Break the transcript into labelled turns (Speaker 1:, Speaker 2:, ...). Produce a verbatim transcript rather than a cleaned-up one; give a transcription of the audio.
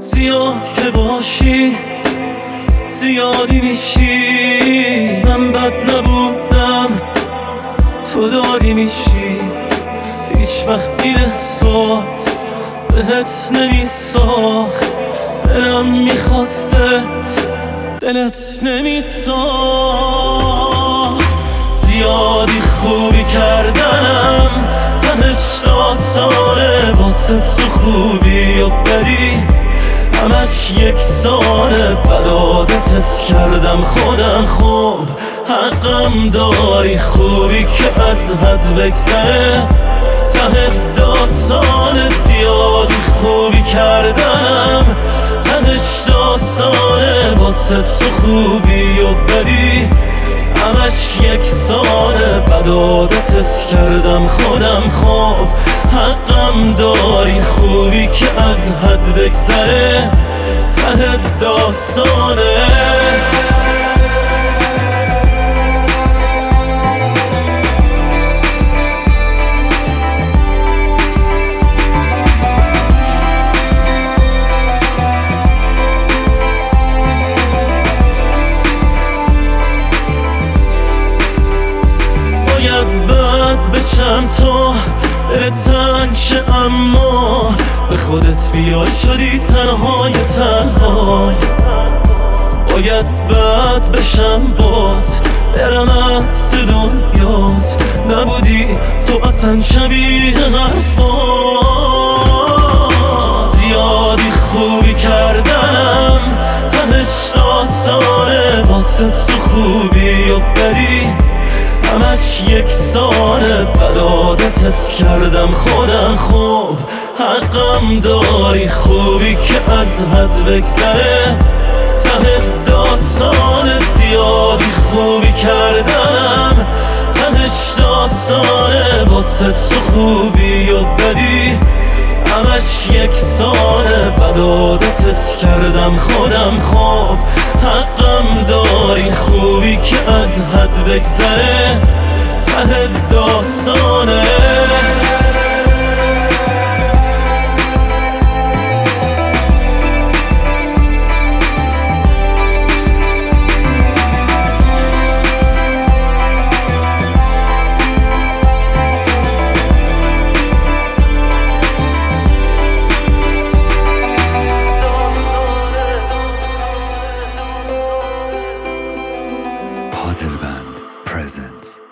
Speaker 1: زیاد که باشی زیادی میشی، من بد نبودم تو دادی میشی. هیچ وقت این احساس بهت نمیساخت، دلم میخواستت دلت نمیساخت. زیادی خوبی کردنم تهش آسانه، واسه تو خوبی و بدی همش یک سانه. بد عادتت کردم خودم، خوب حقم داری. خوبی که از حد بگذره ته داستانه. زیادی خوبی کردنم تهش داستانه، واسه تو خوبی و بدی همش یک سانه. بد عادتت کردم خودم، خوب حقم داری. خوبی که از حد بگذره ته داستانه. باید بد بشم تو دلت تنگ شه، اما به خودت بیای شدی تنهای تنهای. باید بد بشم بات برم از تو دنیات، نبودی تو اصلا شبیه حرفات. زیادی خوبی کردنم تهش داستانه، واسه تو خوبی و بدی همش یک سانه. بد عادتت کردم خودم، خوب حقم داری. خوبی که از حد بگذره ته داستانه. زیادی خوبی کردنم تهش داستانه، واسه تو خوبی و بدی همش یک سانه. بد عادتت کردم خودم، خوب حقم داری. خوبی که از حد بگذره ته داستانه.
Speaker 2: Puzzle Band presents